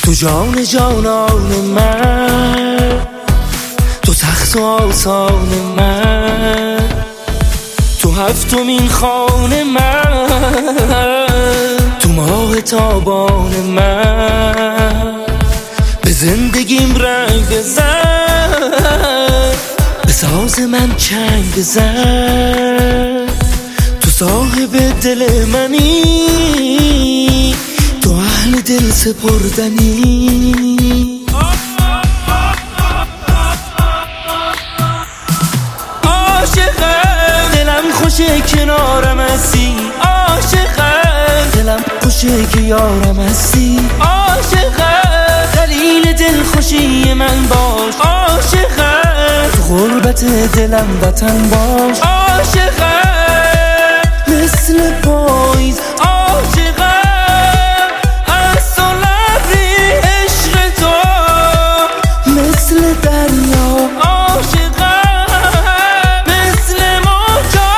تو جان جانان من، تو تخت و آسان من، تو هفتمین خانه من، تو ماه تابان من. به زندگیم رنگ بزن، به ساز من چنگ بزن. تو صاحب دل منی، تو اهل دل سپردنی. عاشقم دلم خوشه کنارم هستی، عاشقم دلم خوشه که یارم هستی، عاشقم خلیل دل خوشی من باش، عاشقم تو غربت دلم وطن باش، عاشقم مثل پاییز، عاشقم از تو لبری عشق تو مثل دریا، عاشقم مثل موجا.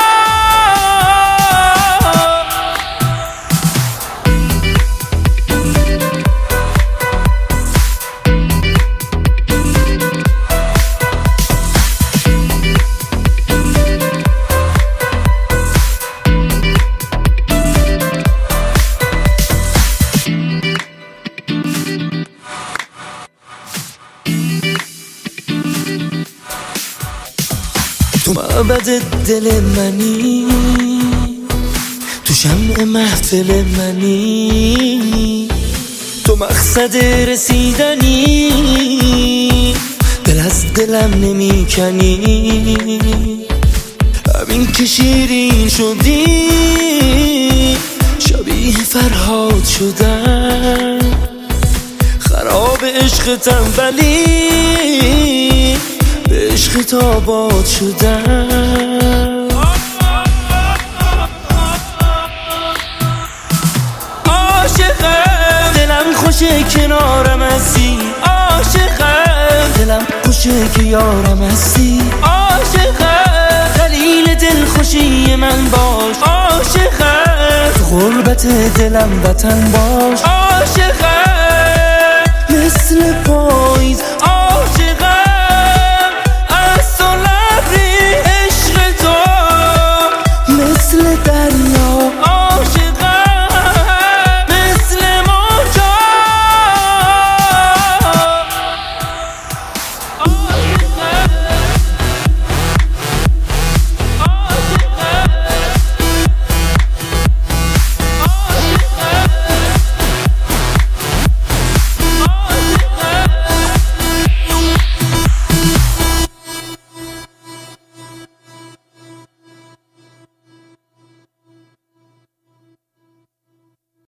تو معبد دل منی، تو شمع محفل منی، تو مقصد رسیدنی، دل از دلم نمی کنی. همین که شیرین شدی شبیه فرهاد شدم، خراب عشقتم ولی به عشق تاباد شدم. عاشقم دلم خوشه کنارم هستی، عاشقم دلم خوشه که یارم هستی، عاشقم خلیل دل خوشی من باش، عاشقم تو غربت دلم وطن باش، عاشقم